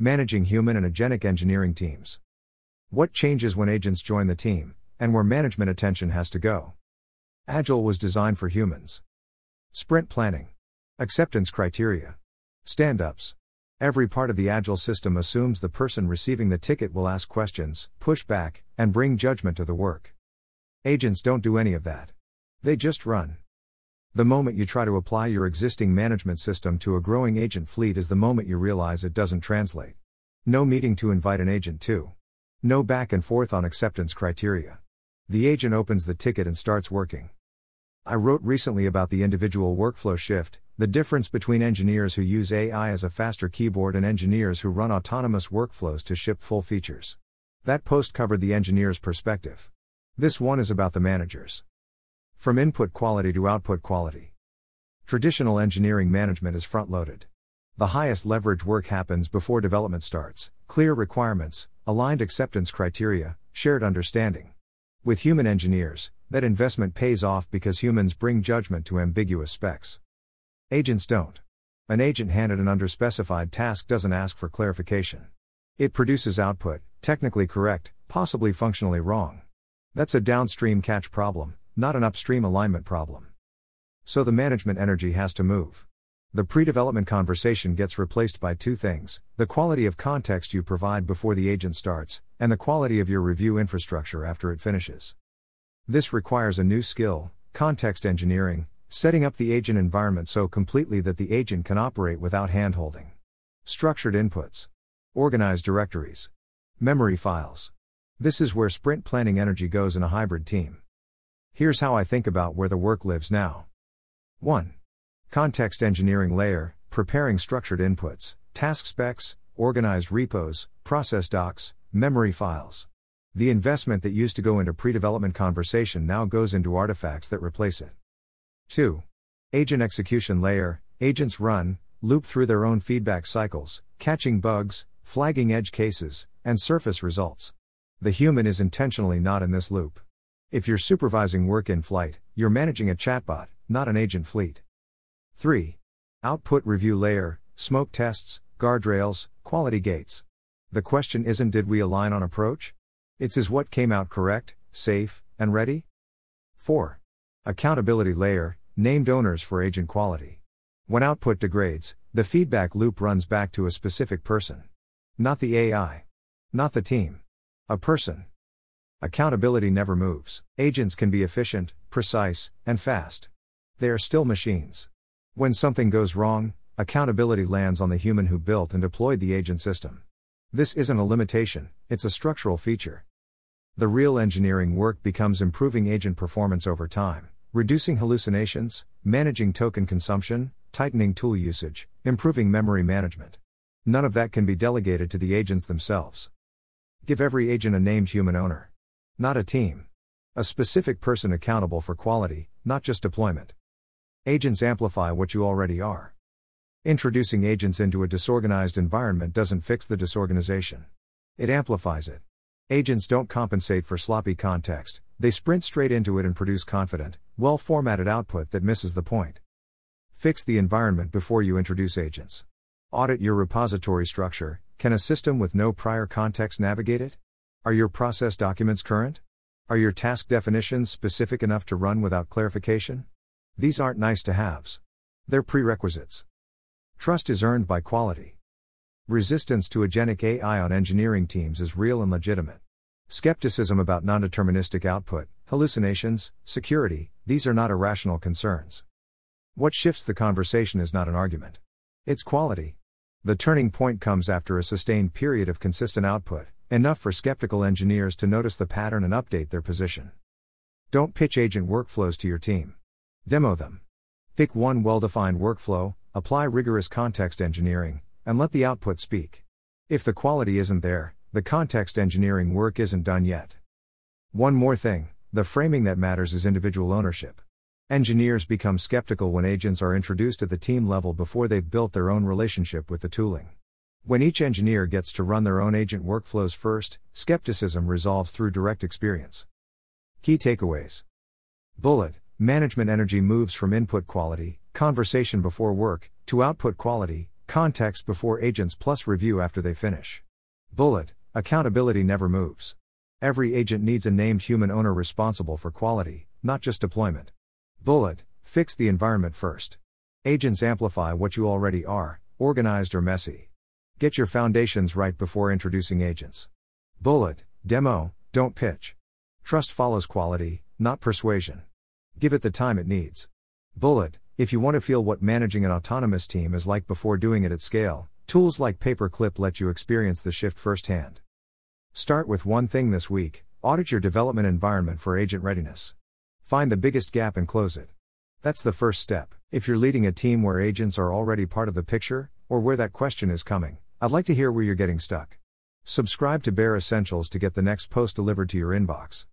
Managing human and agentic engineering teams. What changes when agents join the team, and where management attention has to go? Agile was designed for humans. Sprint planning. Acceptance criteria. Stand-ups. Every part of the Agile system assumes the person receiving the ticket will ask questions, push back, and bring judgment to the work. Agents don't do any of that. They just run. The moment you try to apply your existing management system to a growing agent fleet is the moment you realize it doesn't translate. No meeting to invite an agent to. No back and forth on acceptance criteria. The agent opens the ticket and starts working. I wrote recently about the individual workflow shift, the difference between engineers who use AI as a faster keyboard and engineers who run autonomous workflows to ship full features. That post covered the engineer's perspective. This one is about the managers. From input quality to output quality. Traditional engineering management is front-loaded. The highest leverage work happens before development starts, clear requirements, aligned acceptance criteria, shared understanding. With human engineers, that investment pays off because humans bring judgment to ambiguous specs. Agents don't. An agent handed an underspecified task doesn't ask for clarification. It produces output, technically correct, possibly functionally wrong. That's a downstream catch problem, not an upstream alignment problem. So the management energy has to move. The pre-development conversation gets replaced by two things: the quality of context you provide before the agent starts, and the quality of your review infrastructure after it finishes. This requires a new skill, context engineering, setting up the agent environment so completely that the agent can operate without hand-holding. Structured inputs. Organized directories. Memory files. This is where sprint planning energy goes in a hybrid team. Here's how I think about where the work lives now. 1. Context engineering layer, preparing structured inputs, task specs, organized repos, process docs, memory files. The investment that used to go into pre-development conversation now goes into artifacts that replace it. 2. Agent execution layer, agents run, loop through their own feedback cycles, catching bugs, flagging edge cases, and surface results. The human is intentionally not in this loop. If you're supervising work in flight, you're managing a chatbot, not an agent fleet. 3. Output review layer, smoke tests, guardrails, quality gates. The question isn't did we align on approach? It's is what came out correct, safe, and ready? 4. Accountability layer, named owners for agent quality. When output degrades, the feedback loop runs back to a specific person. Not the AI. Not the team. A person. Accountability never moves. Agents can be efficient, precise, and fast. They are still machines. When something goes wrong, accountability lands on the human who built and deployed the agent system. This isn't a limitation, it's a structural feature. The real engineering work becomes improving agent performance over time, reducing hallucinations, managing token consumption, tightening tool usage, improving memory management. None of that can be delegated to the agents themselves. Give every agent a named human owner. Not a team. A specific person accountable for quality, not just deployment. Agents amplify what you already are. Introducing agents into a disorganized environment doesn't fix the disorganization. It amplifies it. Agents don't compensate for sloppy context, they sprint straight into it and produce confident, well-formatted output that misses the point. Fix the environment before you introduce agents. Audit your repository structure. Can a system with no prior context navigate it? Are your process documents current? Are your task definitions specific enough to run without clarification? These aren't nice-to-haves. They're prerequisites. Trust is earned by quality. Resistance to agentic AI on engineering teams is real and legitimate. Skepticism about non-deterministic output, hallucinations, security, these are not irrational concerns. What shifts the conversation is not an argument. It's quality. The turning point comes after a sustained period of consistent output, enough for skeptical engineers to notice the pattern and update their position. Don't pitch agent workflows to your team. Demo them. Pick one well-defined workflow, apply rigorous context engineering, and let the output speak. If the quality isn't there, the context engineering work isn't done yet. One more thing, the framing that matters is individual ownership. Engineers become skeptical when agents are introduced at the team level before they've built their own relationship with the tooling. When each engineer gets to run their own agent workflows first, skepticism resolves through direct experience. Key takeaways. Bullet: management energy moves from input quality, conversation before work, to output quality, Context before agents plus review after they finish. Bullet, accountability never moves. Every agent needs a named human owner responsible for quality, not just deployment. Bullet, fix the environment first. Agents amplify what you already are, organized or messy. Get your foundations right before introducing agents. Bullet, demo, don't pitch. Trust follows quality, not persuasion. Give it the time it needs. Bullet, if you want to feel what managing an autonomous team is like before doing it at scale, tools like Paperclip let you experience the shift firsthand. Start with one thing this week: audit your development environment for agent readiness. Find the biggest gap and close it. That's the first step. If you're leading a team where agents are already part of the picture, or where that question is coming, I'd like to hear where you're getting stuck. Subscribe to Bare Essentials to get the next post delivered to your inbox.